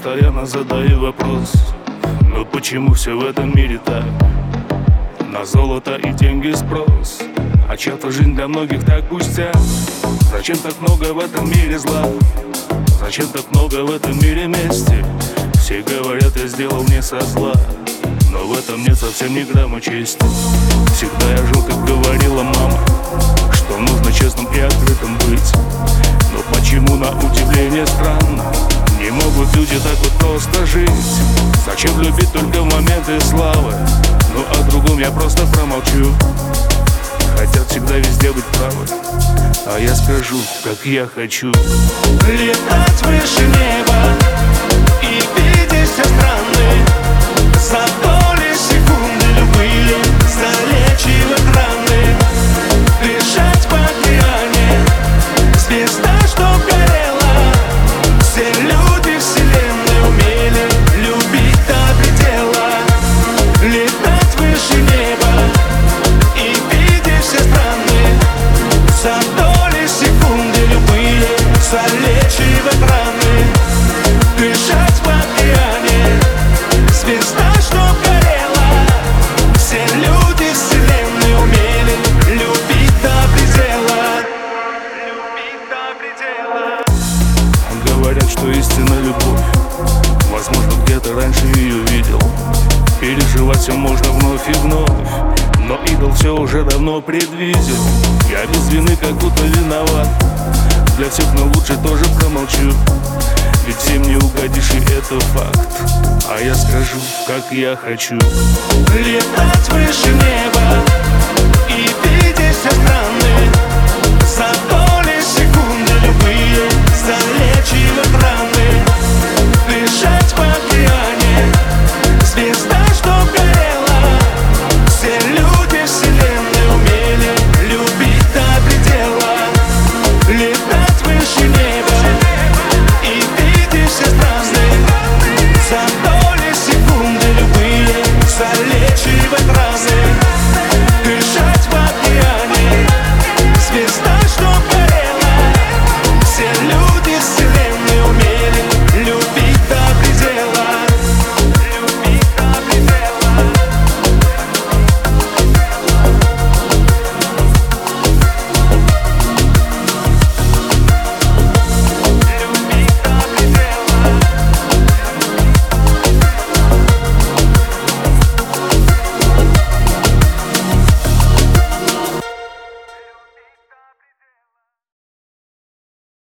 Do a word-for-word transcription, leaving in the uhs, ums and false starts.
постоянно задаю вопрос: но почему все в этом мире так? На золото и деньги спрос, а чья-то жизнь для многих так пустяк. Зачем так много в этом мире зла? Зачем так много в этом мире мести? Все говорят, я сделал не со зла, но в этом нет совсем ни грамма чести. Всегда я жил, как говорила мама, что нужно честным и открытым быть. Но почему, на удивление, странно не могут люди так вот просто жить? Зачем любить только в моменты славы? Ну о другом я просто промолчу. Хотят всегда везде быть правы, а я скажу, как я хочу. Летать выше неба и видеть все страны, за доли секунды любые залечивать раны. Дышать в океане, звезда, что горела. Все люди вселенной умели любить до предела. Летать выше неба и видеть все страны, за доли секунды любые залечивать раны. Дышать в океане, звезда, что горела. Все люди вселенной умели любить до предела. Любить до предела. Говорят, что истинна любовь, возможно, где-то раньше ее видел. Переживать все можно вновь и вновь, но идол все уже давно предвидел. Я без вины как будто виноват, для всех, но лучше тоже промолчу. Ведь всем не угодишь, и это факт, а я скажу, как я хочу. Летать выше неба